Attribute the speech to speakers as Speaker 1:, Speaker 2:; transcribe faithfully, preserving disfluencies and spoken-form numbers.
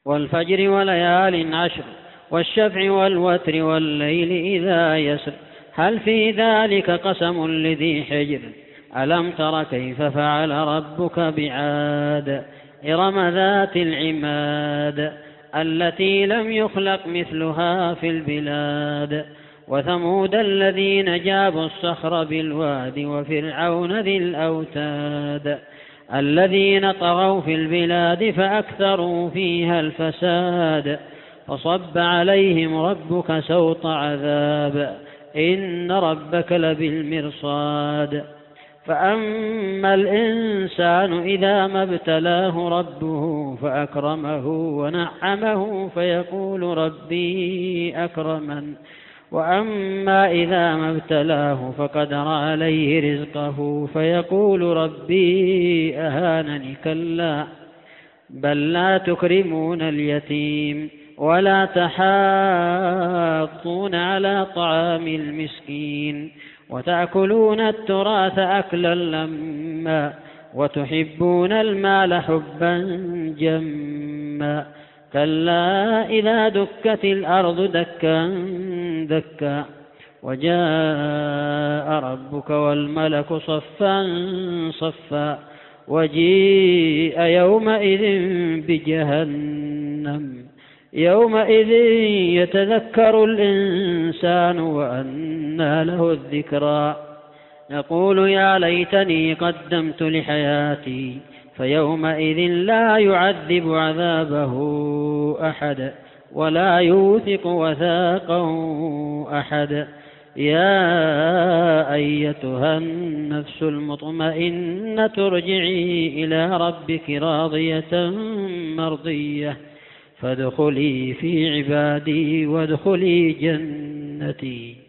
Speaker 1: والفجر وليال عشر والشفع والوتر والليل إذا يسر هل في ذلك قسم لذي حجر ألم تر كيف فعل ربك بعاد إرم ذات العماد التي لم يخلق مثلها في البلاد وثمود الذين جابوا الصخر بالواد وفرعون ذي الأوتاد الذين طغوا في البلاد فأكثروا فيها الفساد فصب عليهم ربك سوط عذاب إن ربك لبالمرصاد فأما الإنسان إذا ما ابتلاه ربه فأكرمه ونعمه فيقول ربي أكرمن وأما إذا ما ابتلاه فقدر عليه رزقه فيقول ربي أهانني كلا بل لا تكرمون اليتيم ولا تحاضون على طعام المسكين وتأكلون التراث أكلا لما وتحبون المال حبا جما كلا إذا دكت الأرض دكا دكا وجاء ربك والملك صفا صفا وجيء يومئذ بجهنم يومئذ يتذكر الإنسان وأنى له الذكرى يقول يا ليتني قدمت لحياتي فيومئذ لا يعذب عذابه أحد ولا يوثق وثاقه أحد يا أيتها النفس المطمئنة ارجعي إلى ربك راضية مرضية فادخلي في عبادي وادخلي جنتي.